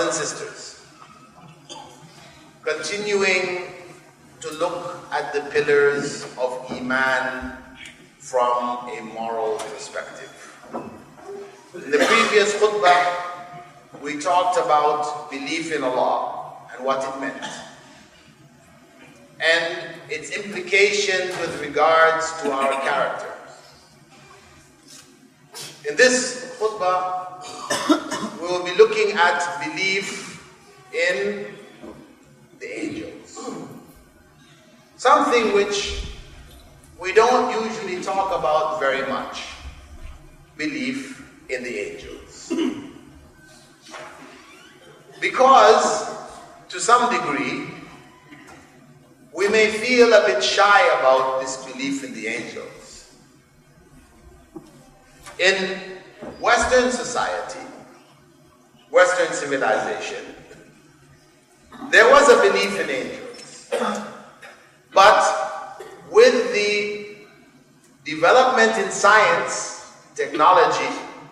and sisters, continuing to look at the pillars of Iman from a moral perspective. In the previous khutbah, we talked about belief in Allah and what it meant, and its implications with regards to our character. In this khutbah, we will be looking at belief in the angels. Something which we don't usually talk about very much. Belief in the angels. Because, to some degree, we may feel a bit shy about this belief in the angels. In Western society, Western civilization, there was a belief in angels. But with the development in science, technology,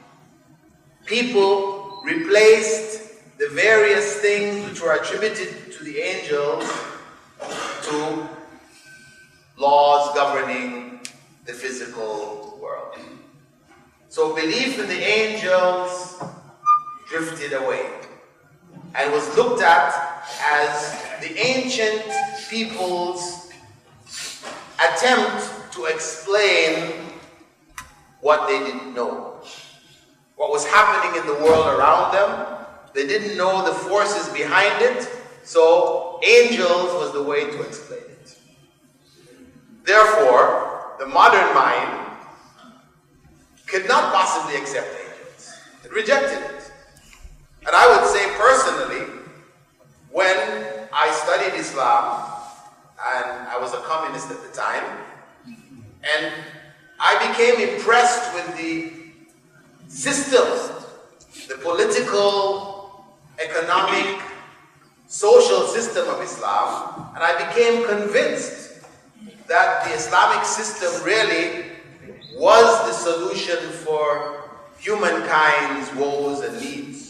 people replaced the various things which were attributed to the angels to laws governing the physical world. So belief in the angels drifted away and was looked at as the ancient people's attempt to explain what they didn't know. What was happening in the world around them, they didn't know the forces behind it, so angels was the way to explain it. Therefore, the modern mind could not possibly accept angels. It rejected it. And I would say personally, when I studied Islam, and I was a communist at the time, and I became impressed with the systems, the political, economic, social system of Islam, and I became convinced that the Islamic system really was the solution for humankind's woes and needs.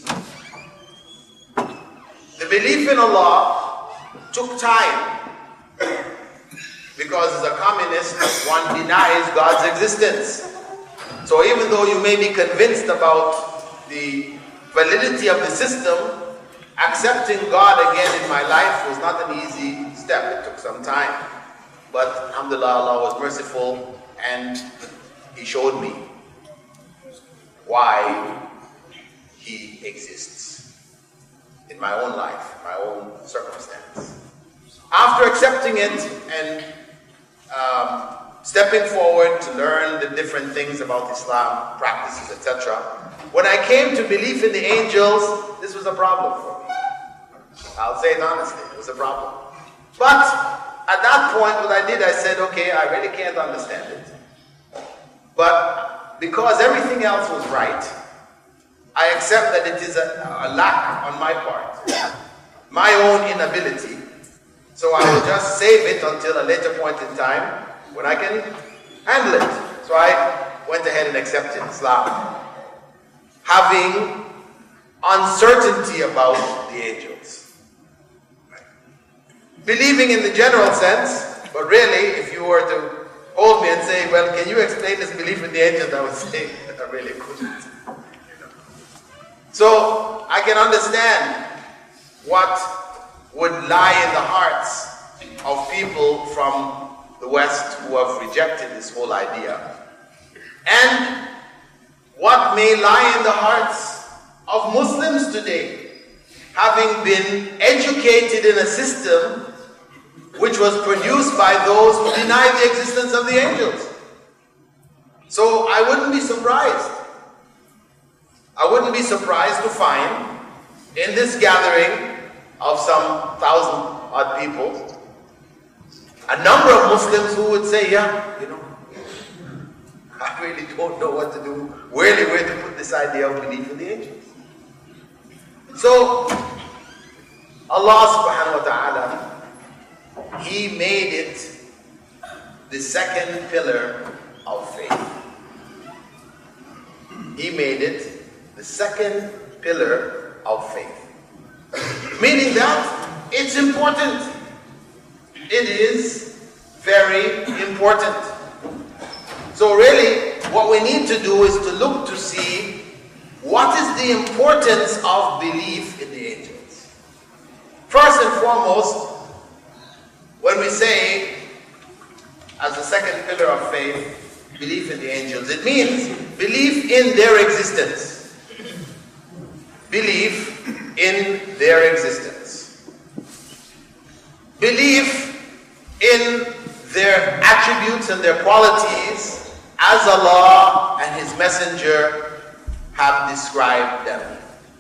The belief in Allah took time, because as a communist, one denies God's existence. So even though you may be convinced about the validity of the system, accepting God again in my life was not an easy step. It took some time. But alhamdulillah, Allah was merciful and He showed me why He exists in my own life, in my own circumstance. After accepting it and stepping forward to learn the different things about Islam, practices, etc., when I came to belief in the angels, this was a problem for me. I'll say it honestly, it was a problem. But at that point, what I did, I said, okay, I really can't understand it. But because everything else was right, I accept that it is a lack on my part, my own inability. So I will just save it until a later point in time when I can handle it. So I went ahead and accepted Islam, having uncertainty about the angels. Believing in the general sense, but really, if you were to hold me and say, well, can you explain this belief in the angels? I would say, I really couldn't. So I can understand what would lie in the hearts of people from the West who have rejected this whole idea, and what may lie in the hearts of Muslims today, having been educated in a system which was produced by those who deny the existence of the angels. So I wouldn't be surprised. I wouldn't be surprised to find in this gathering of some 1,000-odd people, a number of Muslims who would say, yeah, I really don't know what to do, where to put this idea of belief in the angels. So, Allah subhanahu wa ta'ala, He made it the second pillar of faith. He made it the second pillar of faith. Meaning that it's important. It is very important. So really, what we need to do is to look to see what is the importance of belief in the angels. First and foremost, when we say, as the second pillar of faith, belief in the angels, it means belief in their existence. Belief in their existence. Belief in their attributes and their qualities as Allah and His Messenger have described them.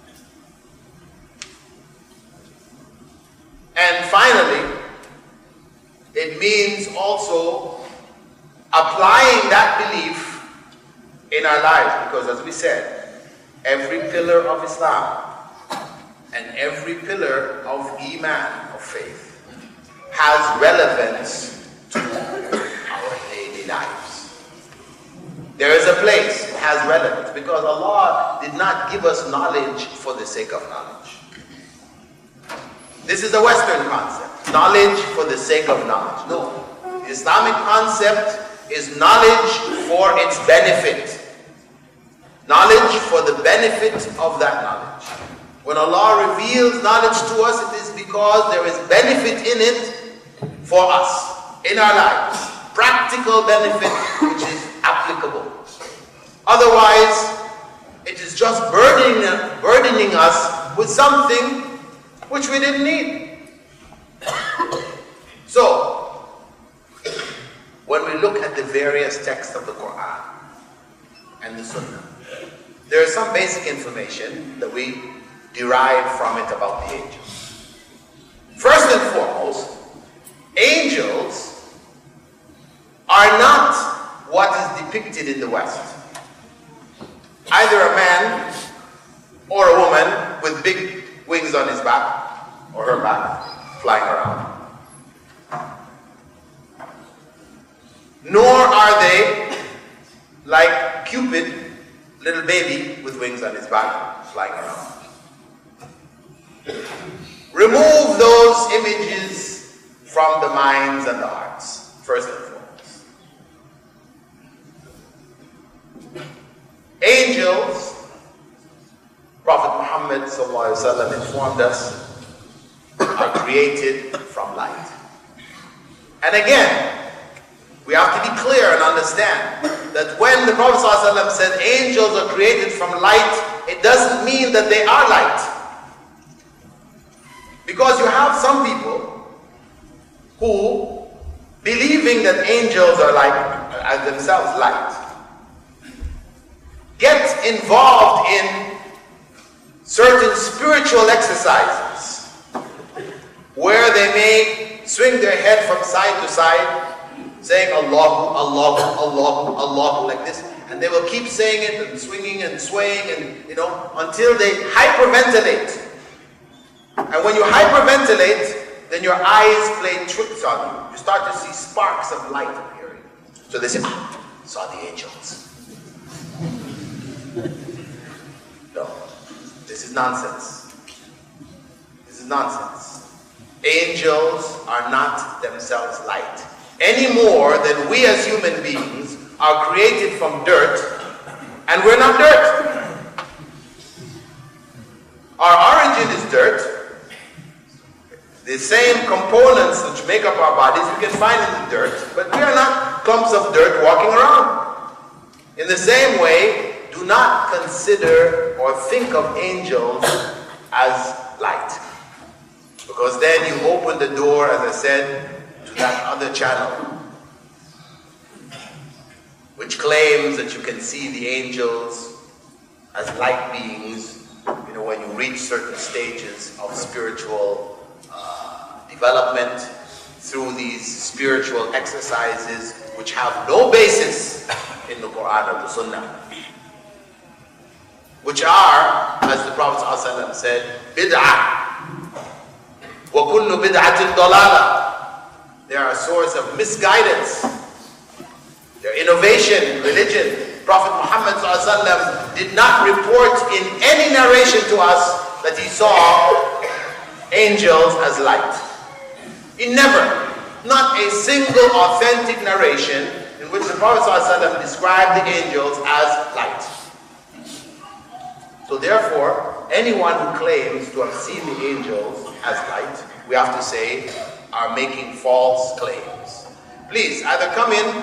And finally, it means also applying that belief in our lives, because as we said, every pillar of Islam and every pillar of Iman, of faith, has relevance to our daily lives. There is a place it has relevance, because Allah did not give us knowledge for the sake of knowledge. This is a Western concept, knowledge for the sake of knowledge. No, the Islamic concept is knowledge for its benefit. Knowledge for the benefit of that knowledge. When Allah reveals knowledge to us, it is because there is benefit in it for us, in our lives. Practical benefit which is applicable. Otherwise, it is just burdening us with something which we didn't need. So, when we look at the various texts of the Quran and the Sunnah, there is some basic information that we derive from it about the angels. First and foremost, angels are not what is depicted in the West. Either a man or a woman with big wings on his back or her back flying around. Nor are they like Cupid, little baby with wings on his back flying around. Remove those images from the minds and the hearts, first and foremost. Angels, Prophet Muhammad ﷺ informed us, are created from light. And again, we have to be clear and understand that when the Prophet ﷺ said angels are created from light, it doesn't mean that they are light. Because you have some people who, believing that angels are like as themselves light, get involved in certain spiritual exercises where they may swing their head from side to side, saying Allahu, Allahu, Allahu, Allahu, like this, and they will keep saying it and swinging and swaying and until they hyperventilate. And when you hyperventilate, then your eyes play tricks on you. You start to see sparks of light appearing. So they say, saw the angels. No, this is nonsense. This is nonsense. Angels are not themselves light, any more than we as human beings are created from dirt, and we're not dirt. Our origin is dirt. The same components which make up our bodies we can find in the dirt, but we are not clumps of dirt walking around. In the same way, do not consider or think of angels as light. Because then you open the door, as I said, to that other channel, which claims that you can see the angels as light beings, when you reach certain stages of spiritual development through these spiritual exercises which have no basis in the Quran or the Sunnah, which are, as the Prophet ﷺ said, bid'ah. وَكُلُّ بِدْعَةٍ ضَلَالَةٍ. They are a source of misguidance. They're innovation in religion. Prophet Muhammad ﷺ did not report in any narration to us that he saw angels as light. He never, not a single authentic narration in which the Prophet ﷺ described the angels as light. So therefore, anyone who claims to have seen the angels as light, we have to say, are making false claims. Please, either come in.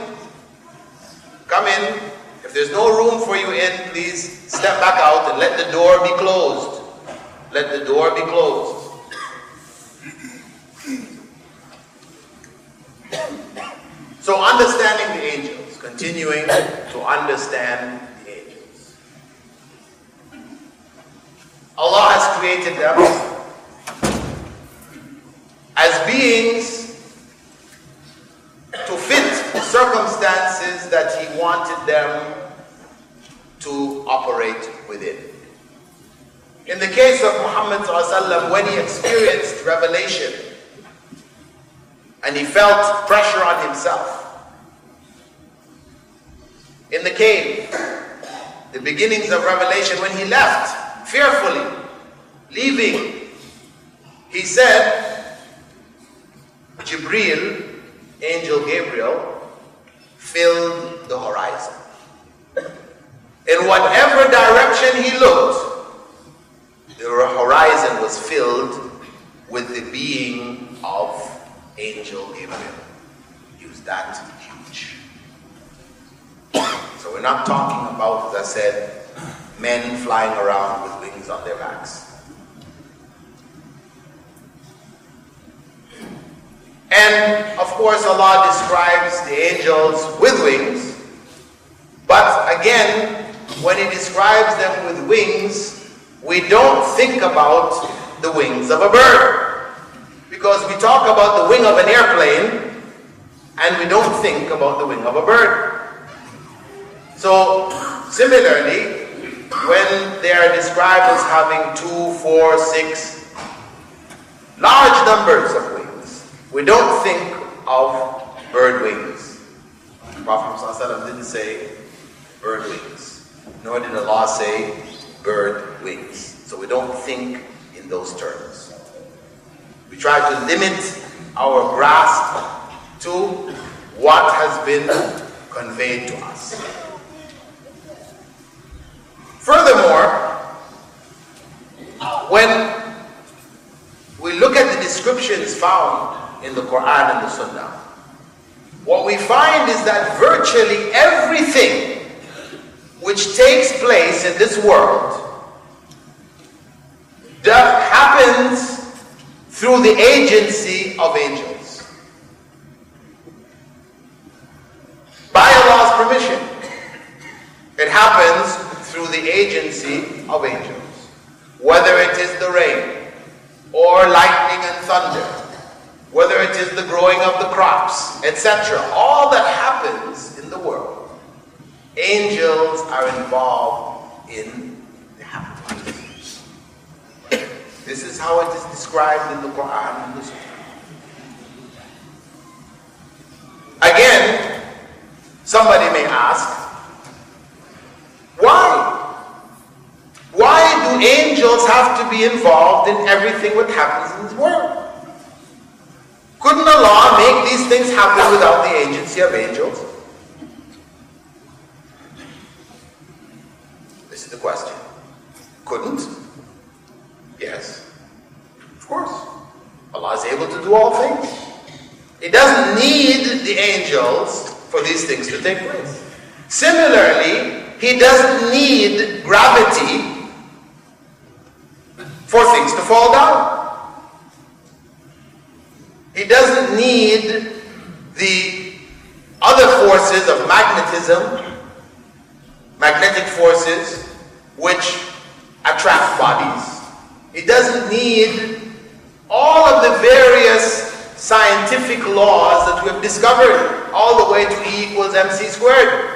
If there's no room for you in, please step back out and let the door be closed. Let the door be closed. So understanding the angels, continuing to understand the angels. Allah has created them as beings to fit circumstances that He wanted them to operate within. In the case of Muhammad ﷺ, when he experienced revelation and he felt pressure on himself, in the cave, the beginnings of revelation, when he left fearfully, leaving, he said, Jibreel, Angel Gabriel, filled the horizon. In whatever direction he looked, the horizon was filled with the being of Angel Gabriel. He was that huge. So we're not talking about, as I said, men flying around with wings on their backs. And of course Allah describes the angels with wings, but again, when He describes them with wings, we don't think about the wings of a bird, because we talk about the wing of an airplane and we don't think about the wing of a bird. So similarly, when they are described as having 2, 4, 6 large numbers of wings, we don't think of bird wings. The Prophet ﷺ didn't say bird wings, nor did Allah say bird wings. So we don't think in those terms. We try to limit our grasp to what has been conveyed to us. Furthermore, when we look at the descriptions found in the Quran and the Sunnah, what we find is that virtually everything which takes place in this world that happens through the agency of angels. By Allah's permission, it happens through the agency of angels. Whether it is the rain, or lightning and thunder, whether it is the growing of the crops, etc. All that happens in the world, angels are involved in the happenings. This is how it is described in the Quran and the Sunnah. Again, somebody may ask, why? Why do angels have to be involved in everything that happens in this world? Couldn't Allah make these things happen without the agency of angels? This is the question. Couldn't? Yes. Of course. Allah is able to do all things. He doesn't need the angels for these things to take place. Similarly, He doesn't need gravity for things to fall down. He doesn't need the other forces of magnetism, magnetic forces, which attract bodies. He doesn't need all of the various scientific laws that we have discovered, all the way to E equals mc squared.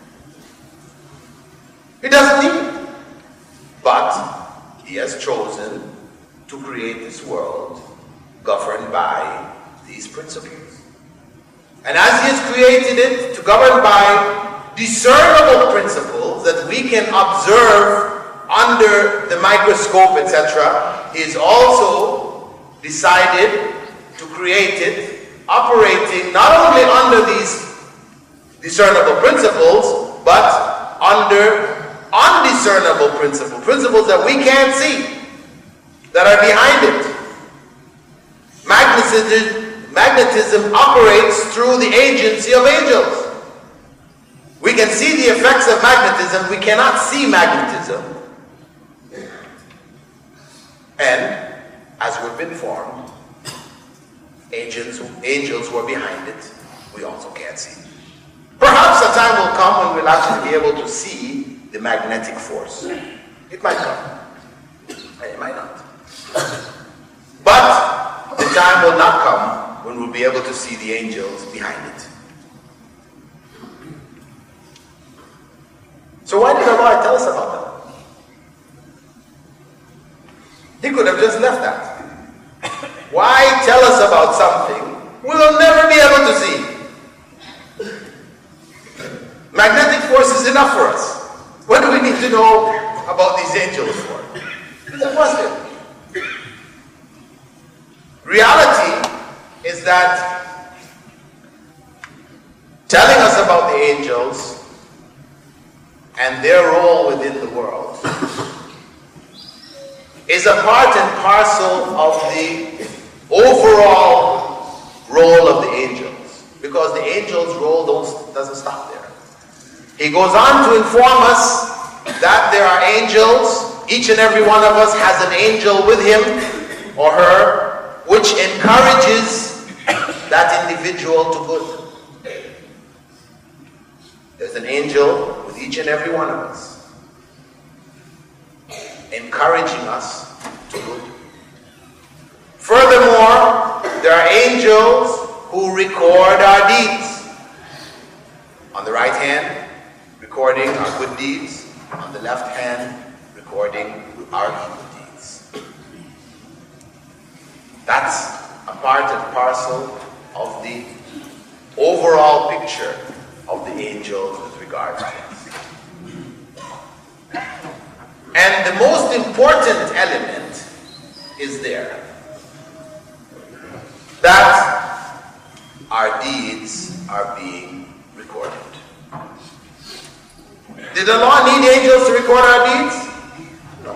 He doesn't need it. But He has chosen to create this world governed by these principles. And as He has created it to govern by discernible principles that we can observe under the microscope, etc., He has also decided to create it, operating not only under these discernible principles, but under undiscernible principles that we can't see, that are behind it. Magnetism operates through the agency of angels. We can see the effects of magnetism, we cannot see magnetism. And, as we've been informed, angels who are behind it, we also can't see. Perhaps a time will come when we'll actually be able to see the magnetic force. It might come. And it might not. But the time will not come when we'll be able to see the angels behind it. So why did Allah tell us about that? He could have just left that. Why tell us about something we will never be able to see? Magnetic force is enough for us. What do we need to know about these angels for? It's a question. Reality is that telling us about the angels and their role within the world is a part and parcel of the overall role of the angels, because the angels' role doesn't stop there. He goes on to inform us that there are angels. Each and every one of us has an angel with him or her, which encourages that individual to good. There's an angel with each and every one of us, encouraging us to good. Furthermore, there are angels who record our deeds. On the right hand, recording our good deeds. On the left hand, recording our evil deeds. That's a part and parcel of the overall picture of the angels with regard to us. And the most important element is there, that our deeds are being recorded. Did Allah need angels to record our deeds? No.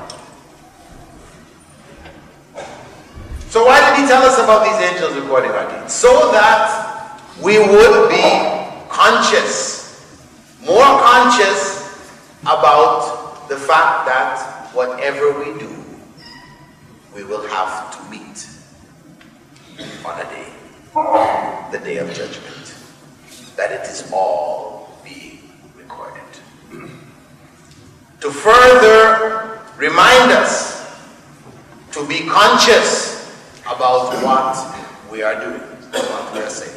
So why did He tell us about these angels recording our deeds? So that we would be conscious, more conscious about the fact that whatever we do, we will have to meet on a day, the day of judgment, that it is all being recorded. To further remind us to be conscious about what we are doing, what we are saying.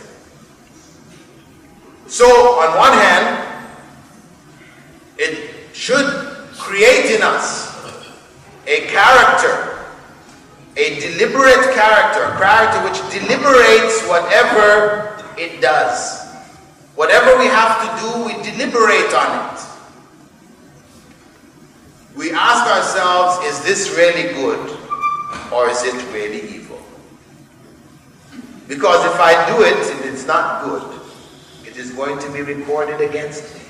So, on one hand, it should create in us a character, a deliberate character, a character which deliberates whatever it does. Whatever we have to do, we deliberate on it. We ask ourselves, is this really good or is it really evil? Because if I do it and it's not good, it is going to be recorded against me.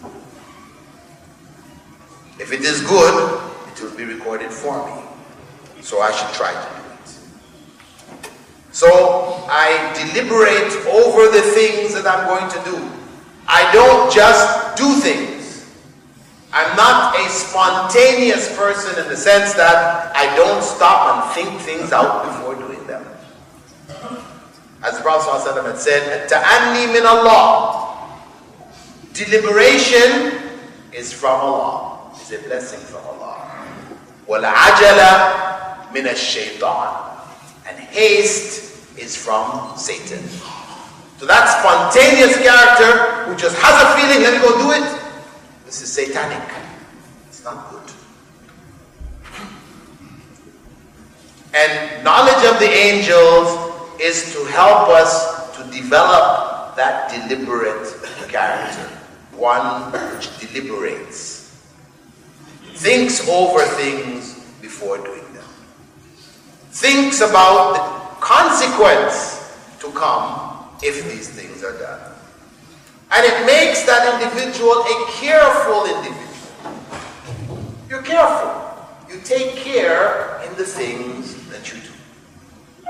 If it is good, it will be recorded for me. So I should try to do it. So I deliberate over the things that I'm going to do. I don't just do things. I'm not a spontaneous person in the sense that I don't stop and think things out before doing them. As the Prophet ﷺ had said, "Ta'anni min Allah." Deliberation is from Allah. It's a blessing from Allah. وَالْعَجَلَ مِنَ الشَّيْطَانِ. And haste is from Satan. So that spontaneous character who just has a feeling, let me go do it, this is satanic. It's not good. And knowledge of the angels is to help us to develop that deliberate character. One which deliberates, thinks over things before doing them. thinks about the consequence to come if these things are done. And it makes that individual a careful individual. You're careful. You take care in the things that you do.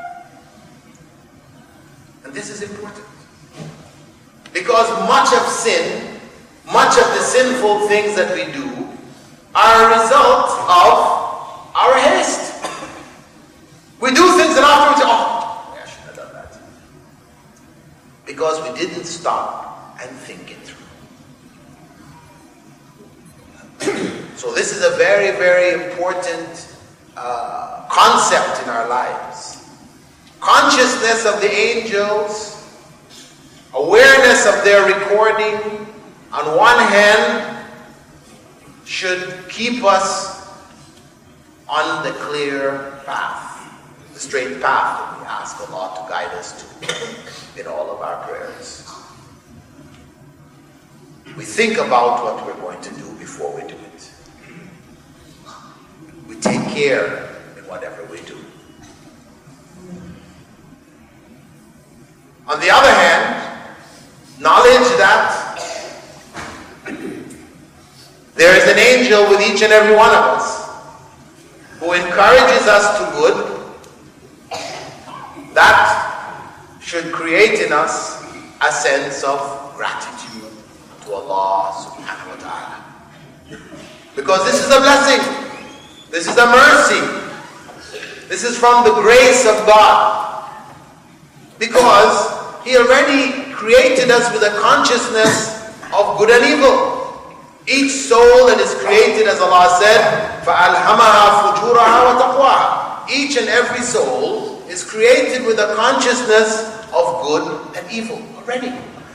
And this is important. Because much of sin, much of the sinful things that we do are a result of our haste. We do things and afterwards, I shouldn't have done that. Because we didn't stop and think it through. So this is a very, very important concept in our lives. Consciousness of the angels, awareness of their recording, on one hand, should keep us on the clear path, the straight path that we ask Allah to guide us to in all of our prayers. We think about what we're going to do before we do it. We take care in whatever we do. On the other hand, knowledge that there is an angel with each and every one of us who encourages us to good. That should create in us a sense of gratitude to Allah subhanahu wa ta'ala. Because this is a blessing. This is a mercy. This is from the grace of God. Because He already created us with a consciousness of good and evil. Each soul that is created, as Allah said, فَأَلْهَمَهَا فُجُورَهَا وَتَقْوَاهَا. Each and every soul is created with a consciousness of good and evil already.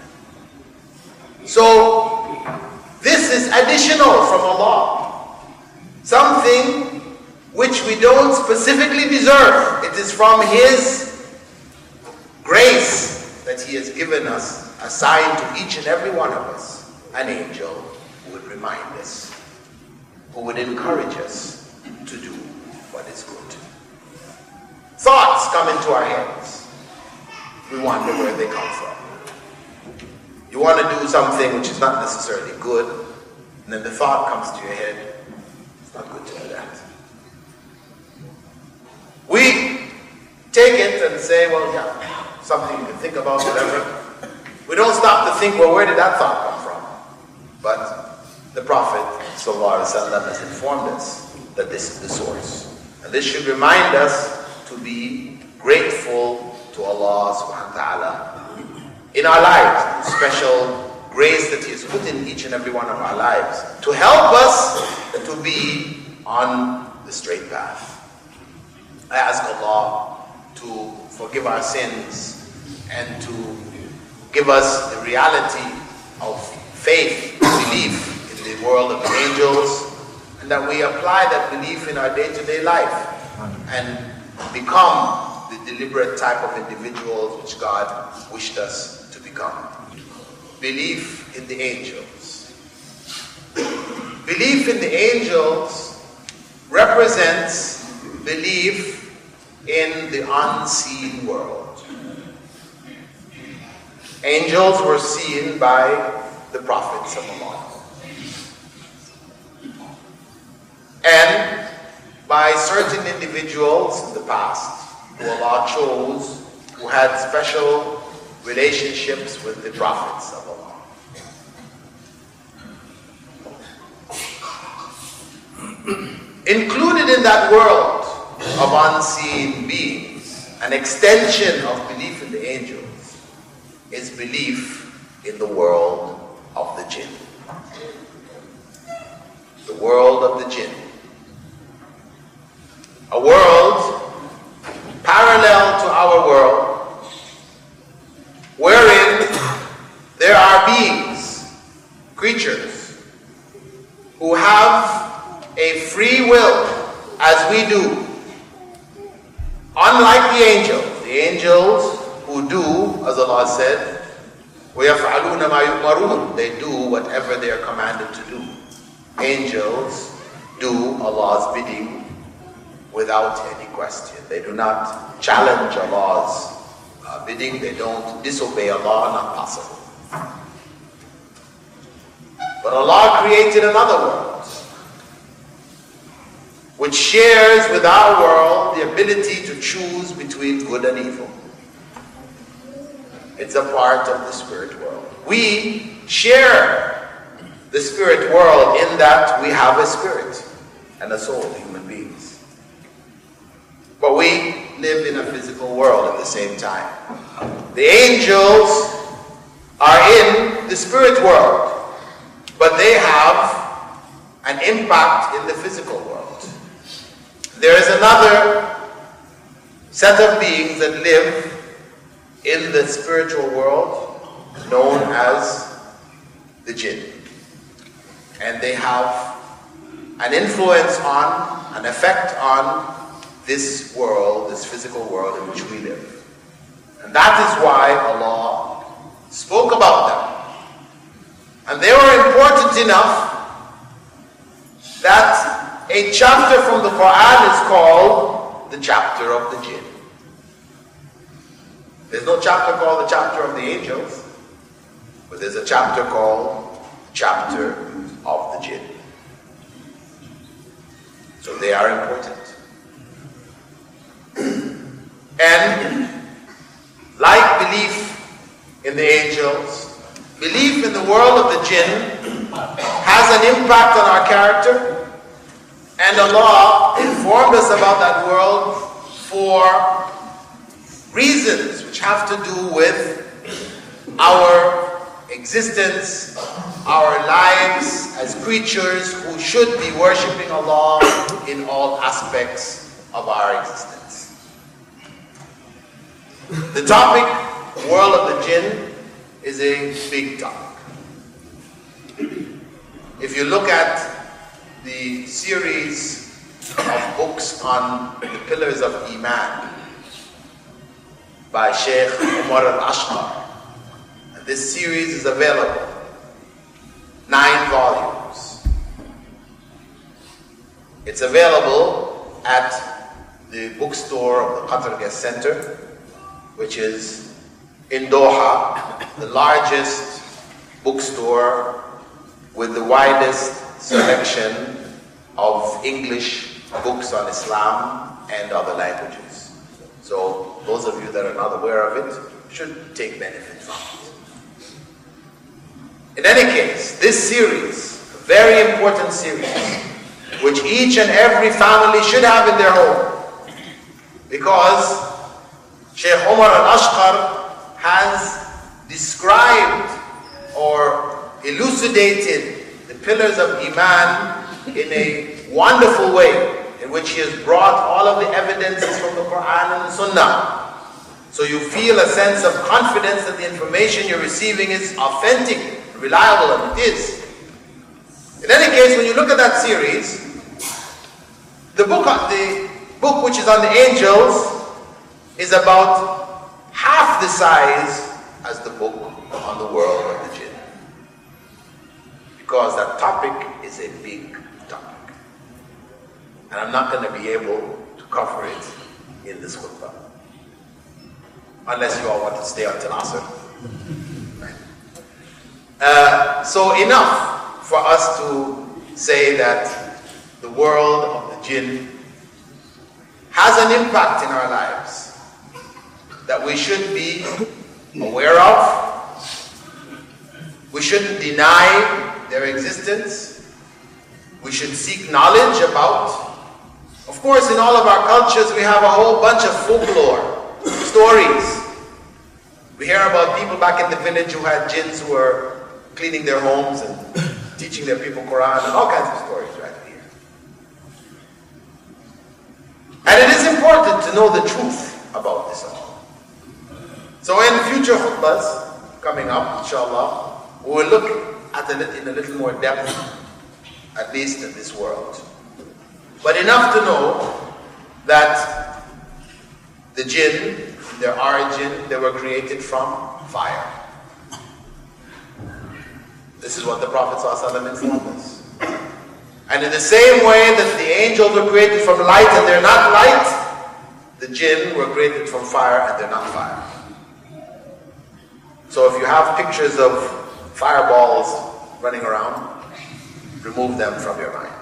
So, this is additional from Allah. Something which we don't specifically deserve. It is from His grace that He has given us, assigned to each and every one of us, an angel who would remind us, who would encourage us to do what is good. Thoughts come into our heads. We wonder where they come from. You want to do something which is not necessarily good, and then the thought comes to your head, it's not good to do that. We take it and say, well, yeah, something you can think about, whatever. We don't stop to think, well, where did that thought come from? But the Prophet ﷺ has informed us that this is the source. And this should remind us to be grateful to Allah subhanahu wa ta'ala in our lives, the special grace that He has put in each and every one of our lives to help us to be on the straight path. I ask Allah to forgive our sins and to give us the reality of faith, belief in the world of the angels, and that we apply that belief in our day-to-day life and become the deliberate type of individuals which God wished us to become. Belief in the angels. Belief in the angels represents belief in the unseen world. Angels were seen by the prophets of Allah and by certain individuals in the past who Allah chose, who had special relationships with the prophets of Allah. Included in that world of unseen beings, an extension of belief in the angels, is belief in the world of the jinn. The world of the jinn. A world parallel to our world, wherein there are beings, creatures, who have a free will as we do. Unlike the angels who do, as Allah said, وَيَفْعَلُونَ مَا يُؤْمَرُونَ. They do whatever they are commanded to do. Angels do Allah's bidding without any question. They do not challenge Allah's bidding. They don't disobey Allah, not possible. But Allah created another world, which shares with our world the ability to choose between good and evil. It's a part of the spirit world. We share the spirit world in that we have a spirit and a soul, human beings. But we live in a physical world at the same time. The angels are in the spirit world, but they have an impact in the physical world. There is another set of beings that live in the spiritual world known as the jinn. And they have an influence on, an effect on this world, this physical world in which we live. And that is why Allah spoke about them. And they were important enough that a chapter from the Quran is called the chapter of the jinn. There's no chapter called the chapter of the angels, but there's a chapter called chapter of the jinn. So they are important. And like belief in the angels, belief in the world of the jinn has an impact on our character. And Allah informed us about that world for reasons which have to do with our existence, our lives as creatures who should be worshipping Allah in all aspects of our existence. The topic, the world of the jinn, is a big topic. If you look at the series of books on the pillars of Iman by Sheikh Umar al-Ashqar, and this series is available, 9 volumes. It's available at the bookstore of the Qatar Guest Center, which is in Doha, the largest bookstore with the widest selection of English books on Islam and other languages. So those of you that are not aware of it should take benefit from it. In any case, this series, a very important series, which each and every family should have in their home, because Sheikh Umar al-Ashqar has described or elucidated the pillars of Iman in a wonderful way, in which he has brought all of the evidences from the Quran and the Sunnah. So you feel a sense of confidence that the information you're receiving is authentic, reliable, and it is. In any case, when you look at that series, the book which is on the angels is about half the size as the book on the world of the jinn, because that topic is a big topic, and I'm not going to be able to cover it in this khutbah, unless you all want to stay until Asr. So enough for us to say that the world of the jinn has an impact in our lives that we should be aware of. We shouldn't deny their existence. We should seek knowledge about. Of course, in all of our cultures, we have a whole bunch of folklore, stories. We hear about people back in the village who had jinns who were cleaning their homes and teaching their people Quran and all kinds of stories right here. And it is important to know the truth about this all. So in future khutbahs coming up, inshallah, we will look at it in a little more depth, at least in this world. But enough to know that the jinn, their origin, they were created from fire. This is what the Prophet ﷺ informed us. And in the same way that the angels were created from light and they're not light, the jinn were created from fire and they're not fire. So if you have pictures of fireballs running around, remove them from your mind.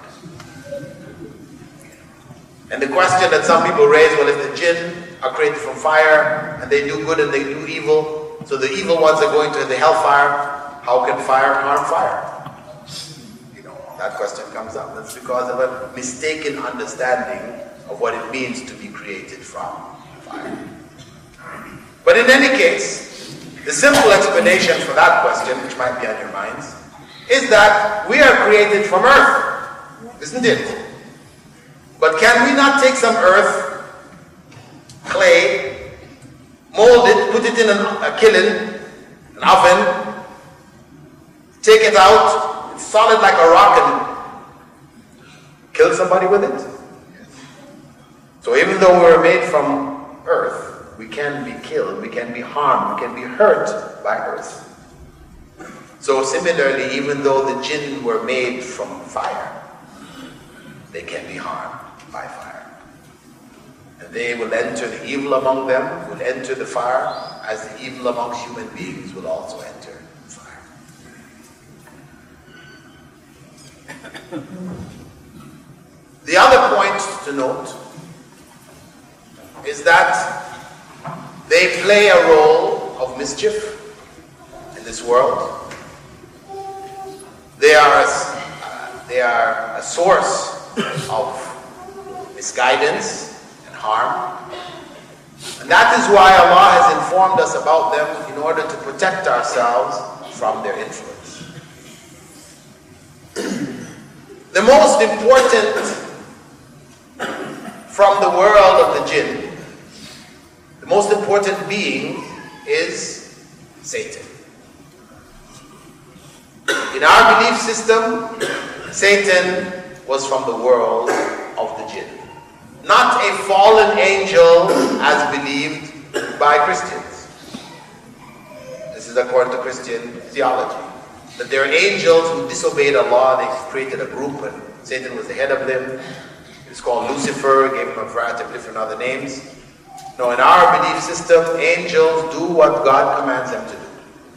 And the question that some people raise, well, if the jinn are created from fire and they do good and they do evil, so the evil ones are going to the hellfire, how can fire harm fire? That question comes up. That's because of a mistaken understanding of what it means to be created from fire. But in any case, the simple explanation for that question, which might be on your minds, is that we are created from earth, isn't it? But can we not take some earth, clay, mold it, put it in a kiln, an oven, take it out, solid like a rock, and kill somebody with it? So even though we're made from earth, we can be killed, we can be harmed, we can be hurt by earth. So similarly, even though the jinn were made from fire, they can be harmed by fire. And they will enter, the evil among them will enter the fire, as the evil amongst human beings will also enter fire. The other point to note is that they play a role of mischief in this world. They are a source of misguidance and harm. And that is why Allah has informed us about them in order to protect ourselves from their influence. The most important from the world of the jinn, the most important being is Satan. In our belief system, Satan was from the world of the jinn. Not a fallen angel as believed by Christians. This is according to Christian theology. That there are angels who disobeyed Allah, they created a group and Satan was the head of them. It's called Lucifer, gave him a variety of different other names. No, in our belief system, angels do what God commands them to do.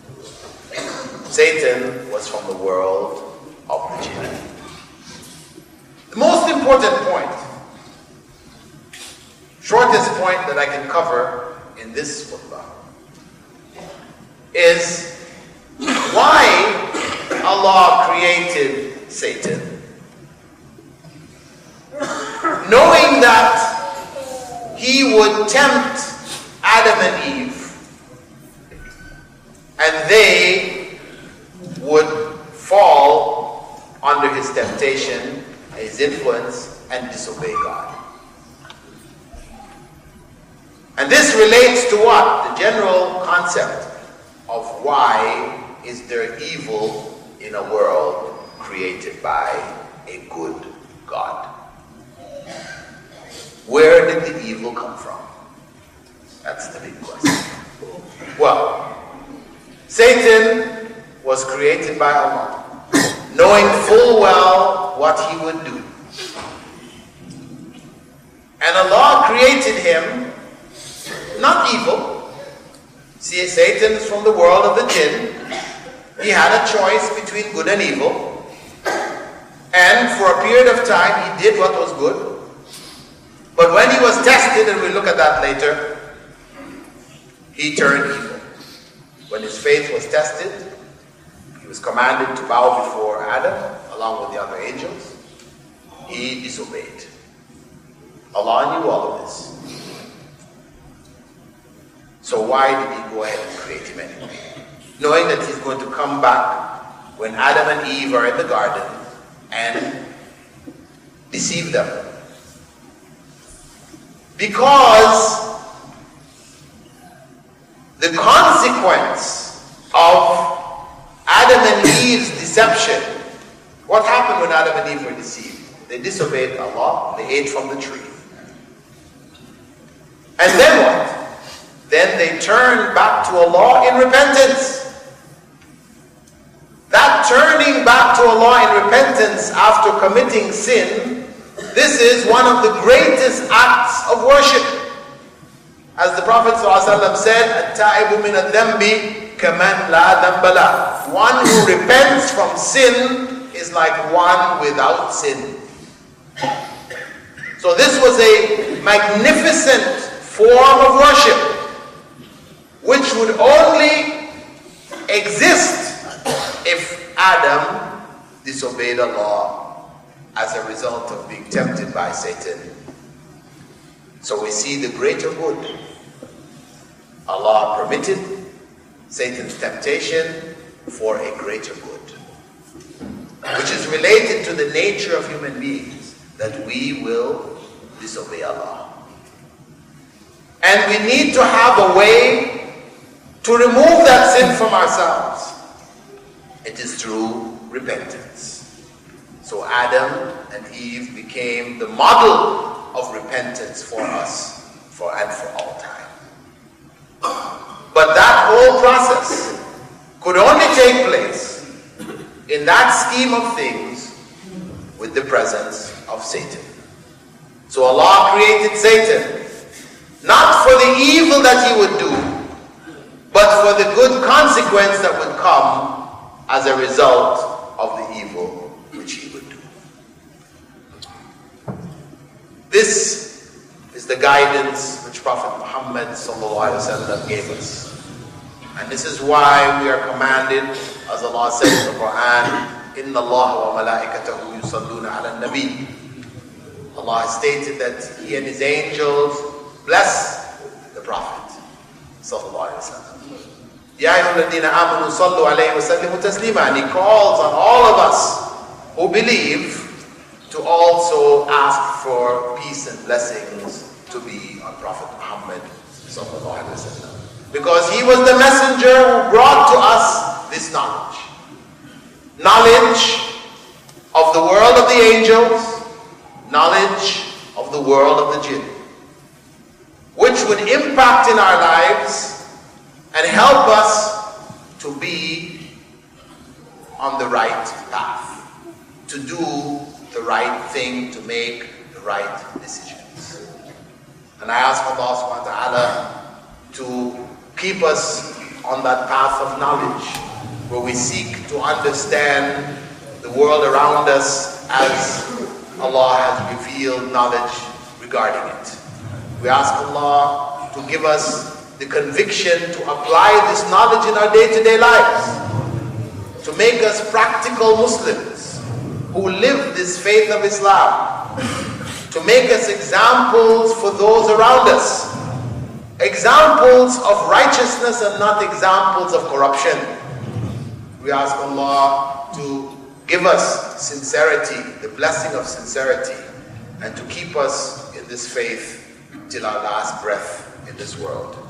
Satan was from the world of the jinn. The most important point, shortest point that I can cover in this khutbah, is why Allah created Satan, knowing that he would tempt Adam and Eve, and they would fall under his temptation, his influence, and disobey God. And this relates to what? The general concept of why is there evil in a world created by a good God? Where did the evil come from? That's the big question. Well, Satan was created by Allah, knowing full well what he would do. And Allah created him not evil. See, Satan is from the world of the jinn. He had a choice between good and evil. And for a period of time, he did what was good. But when he was tested, and we'll look at that later, he turned evil. When his faith was tested, he was commanded to bow before Adam, along with the other angels. He disobeyed. Allah knew all of this. So why did he go ahead and create him anyway? Knowing that he's going to come back when Adam and Eve are in the garden and deceive them. Because the consequence of Adam and Eve's deception, what happened when Adam and Eve were deceived? They disobeyed Allah, they ate from the tree. And then what? Then they turned back to Allah in repentance. That that turning back to Allah in repentance after committing sin, this is one of the greatest acts of worship. As the Prophet ﷺ said, "At-ta'ibu min al-dhanbi kaman la dhanba lah." One who repents from sin is like one without sin. So this was a magnificent form of worship, which would only exist if Adam disobeyed Allah as a result of being tempted by Satan. So we see the greater good. Allah permitted Satan's temptation for a greater good, which is related to the nature of human beings, that we will disobey Allah. And we need to have a way to remove that sin from ourselves. It is through repentance. So Adam and Eve became the model of repentance for us for all time. But that whole process could only take place in that scheme of things with the presence of Satan. So Allah created Satan not for the evil that he would do, but for the good consequence that would come as a result of the evil which he would do. This is the guidance which Prophet Muhammad ﷺ gave us. And this is why we are commanded, as Allah says in the Quran, "Inna Allah wa malaikatahu yusalluna ala nabi." Allah has stated that He and His angels bless the Prophet sallallahu alaihi wasallam. Ya ayyuhalladhina amanu sallu alayhi wa sallimu taslima. And He calls on all of us who believe to also ask for peace and blessings to be on Prophet Muhammad sallallahu alaihi wasallam, because he was the messenger who brought to us this knowledge of the world of the angels, knowledge of the world of the jinn, which would impact in our lives and help us to be on the right path, to do the right thing, to make the right decisions. And I ask Allah subhanahu wa ta'ala to keep us on that path of knowledge, where we seek to understand the world around us as Allah has revealed knowledge regarding it. We ask Allah to give us the conviction to apply this knowledge in our day-to-day lives, to make us practical Muslims who live this faith of Islam, to make us examples for those around us, examples of righteousness and not examples of corruption. We ask Allah to give us sincerity, the blessing of sincerity, and to keep us in this faith till our last breath in this world.